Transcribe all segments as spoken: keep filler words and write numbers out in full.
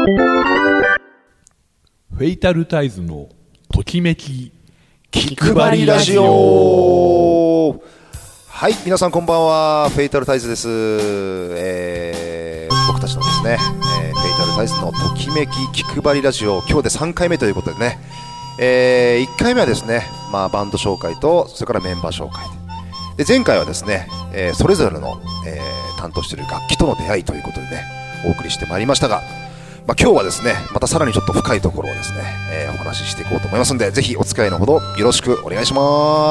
フェイタルタイズのときめき気配りラジオ。はい、皆さんこんばんは。フェイタルタイズです。えー、僕たちのですね、えー、フェイタルタイズのときめき気配りラジオ、今日でさんかいめということでね、えー、いっかいめはですね、まあ、バンド紹介とそれからメンバー紹介で、で前回はですね、えー、それぞれの、えー、担当している楽器との出会いということでねお送りしてまいりましたが、まあ、今日はですねまたさらにちょっと深いところをですね、えー、お話ししていこうと思いますので、ぜひお付き合いのほどよろしくお願いします。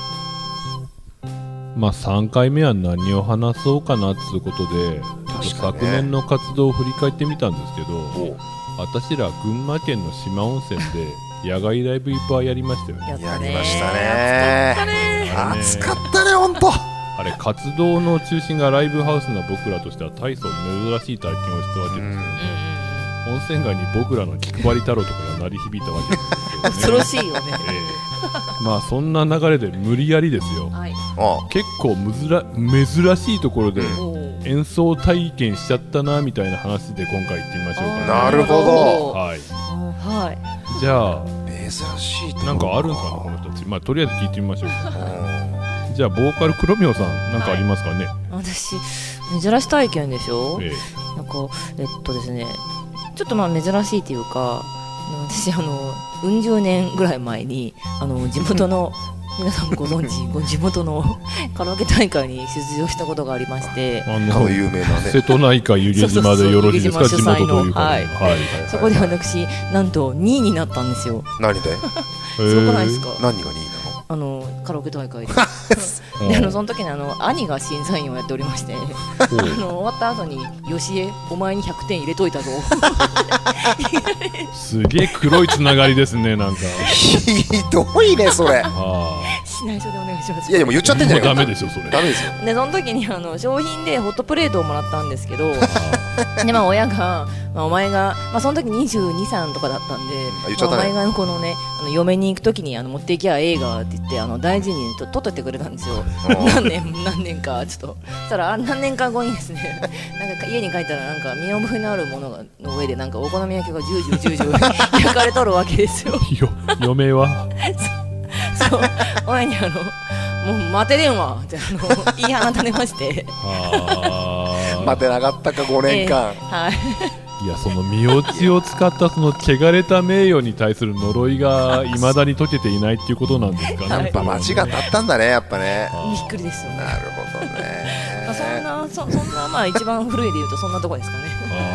まあさんかいめは何を話そうかなっていうことで、ちょっと昨年の活動を振り返ってみたんですけど、私ら群馬県の四万温泉で野外ライブいっぱいやりましたよね。 やりましたね。暑かったね本当。 あれ活動の中心がライブハウスな僕らとしては大層珍しい体験をしたわけですよね。温泉街に僕らの気配り太郎とかが鳴り響いたわけですけどね。恐ろしいよね、 えー、まあそんな流れで無理やりですよ、はい、結構むずら珍しいところで演奏体験しちゃったなみたいな話で今回行ってみましょうかね。 なるほど、 はい、 はい、 じゃあ珍しいところなんかあるんですかねこの人たち。まあとりあえず聞いてみましょうか。じゃあボーカル黒宮さんなんかありますかね。はい、 私珍し体験でしょ、えー、なんかえっとですねちょっとまあ珍しいというか、私あのうん十年ぐらい前にあの地元の皆さんご存知ご地元のカラオケ大会に出場したことがありまして、 あの有名なね瀬戸内海湯気島でよろしいですか。地元というか、 はいはい、そこで私なんとにいになったんですよ。 何で？ すごくないですか？ 何がにいなの？ あのカラオケ大会でであのその時にあの兄が審査員をやっておりましてあの終わった後によしえお前にひゃくてん入れといたぞすげえ黒いつながりですね。なんかひどいねそれ。 内緒でお願いします。 いやでも言っちゃってんじゃないか。 ダメでしょそれ。 ダメですよ。 でその時にあの商品でホットプレートをもらったんですけどでまあ親が、まあ、お前が、まあ、その時にじゅうに、さんとかだったんで、 言っちゃったね。 まあ、お前がこのねあの嫁に行く時にあの持っていきゃ映画って言ってあの大事にと取っといてくれたんですよ何年何年かちょっとそしたら何年か後にですねなんか家に帰ったらなんか見覚えのあるものがの上でなんかお好み焼きがジュージュージュージュー焼かれとるわけですよ。 よ嫁はそう親にあのもう待てれんわってあの言い放たれましてあ待てなかったかごねんかん、えー、はいいやその身内を使ったその汚れた名誉に対する呪いがいまだに解けていないっていうことなんですかね。 やっぱ街が立ったんだねやっぱね。 びっくりですよね。 なるほどね。 まあそんな そ, そんなまあ一番古いで言うとそんなとこですかね。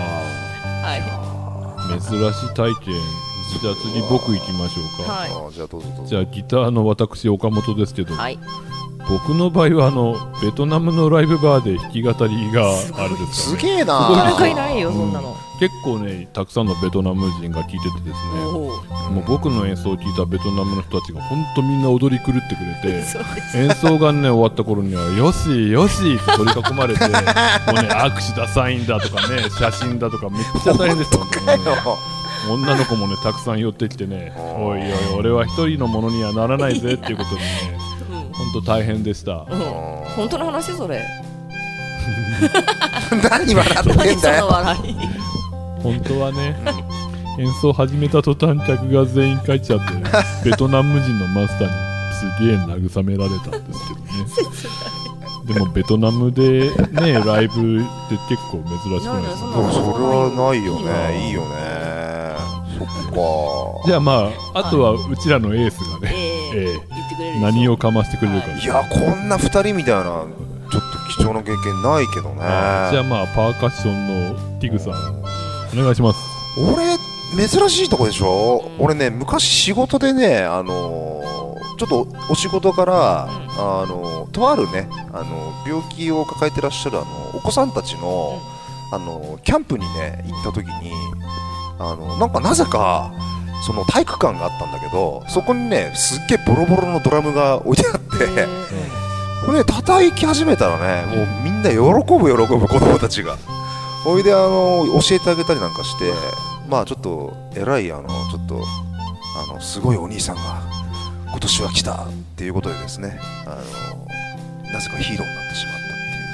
あはい珍しい体験。じゃあ次僕行きましょうか。 はい、 あじゃあどうぞどうぞ。 じゃあギターの私岡本ですけど、 はい、 僕の場合はあのベトナムのライブバーで弾き語りがあるんですか、ね、すげえな。 なかなかいないよそんなの、 うん、結構ねたくさんのベトナム人が聴いててですね、もう僕の演奏を聴いたベトナムの人たちが本当みんな踊り狂ってくれて演奏がね終わった頃にはよしよしって取り囲まれてもうね握手ダサいんだとかね写真だとかめっちゃ大変でした。女の子もねたくさん寄ってきてねおいおい俺は一人のものにはならないぜっていうことにね本当大変でした、うん、 本当の話それ何笑ってんだよ。 本当はね、うん、演奏始めた途端客が全員帰っちゃって、ね、ベトナム人のマスターにすげえ慰められたんですけどねでもベトナムでねライブって結構珍しくないですか。 それはないよね。いいよね。そっか。 じゃあまああとはうちらのエースがね、 えーえー、言ってくれる何をかましてくれるか、 はい、いやこんなふたりみたいなちょっと貴重な経験ないけどね。 じゃあまあパーカッションのティグさんお願いします。 俺珍しいとこでしょ、うん、俺ね昔仕事でねあのー、ちょっとお仕事から、うん、あのとあるねあの病気を抱えてらっしゃるあのお子さんたちの、うん、あのキャンプにね行った時にあのなんかなぜかその体育館があったんだけどそこにねすっげえボロボロのドラムが置いてあってこれね叩き始めたらねもうみんな喜ぶ喜ぶ子供たちがおいであの教えてあげたりなんかしてまあちょっと偉いあのちょっとあのすごいお兄さんが今年は来たっていうことでですねあのなぜかヒーローになってしまったっていう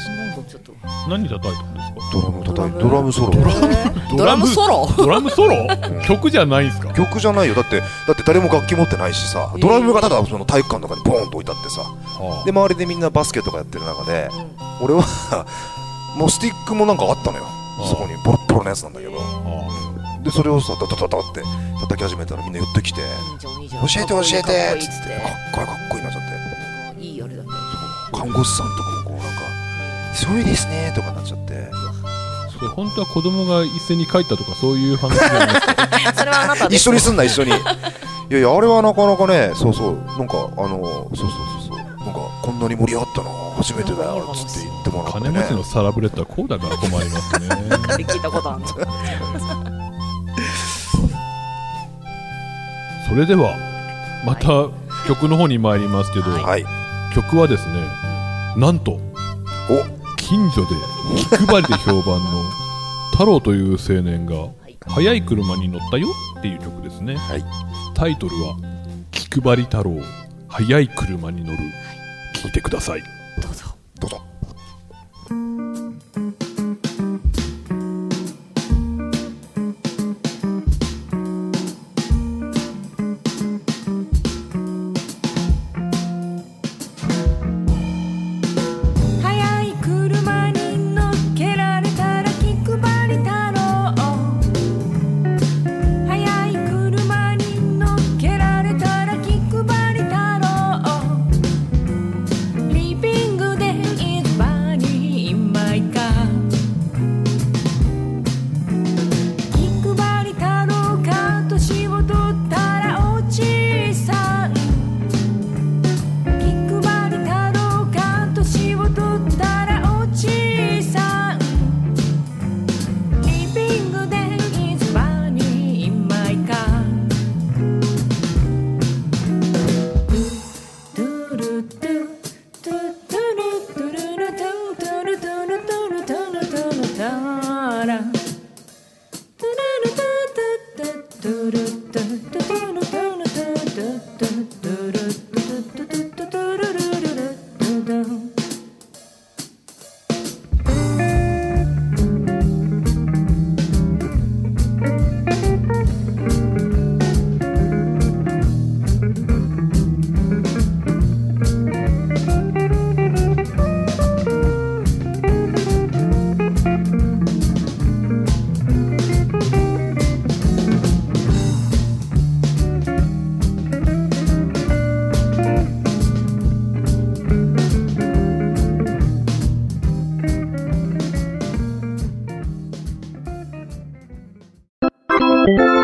ですね。 なんかちょっと何叩いたんですか？ ドラム叩いて、ドラムソロ。 ドラムソロ？ ドラムソロ？曲じゃないんですか？ 曲じゃないよ。だってだって誰も楽器持ってないしさ、ドラムがただその体育館とかにボーンと置いてあってさ、で周りでみんなバスケとかやってる中で、俺はもうスティックもなんかあったのよ。そこにボロッボロのやつなんだけど、でそれをさダダダダって叩き始めたらみんな寄ってきて、教えて教えてっつって、かっこいいかっこいいなっちゃって、 いいあれだね。 看護師さんとかもこうなんかすごいですねとかなっちゃって。 それ本当は子供が一斉に帰ったとかそういう話じゃないですか？ それはあなたです。 一緒にすんな一緒に。いやいやあれはなかなかね、そうそうなんかあのそうそうそうそうなんかこんなに盛り上がったな初めてだよっつって言ってもらってね。 金持ちのサラブレッドはこうだから困りますね。 聞いたことあるの。 それではまた曲の方に参りますけど、 はい、 曲はですね、なんと近所で気配りで評判の太郎という青年が速い車に乗ったよっていう曲ですね、はい、タイトルは気配り太郎速い車に乗る。聴いてください。 どうぞどうぞ。 Thank you.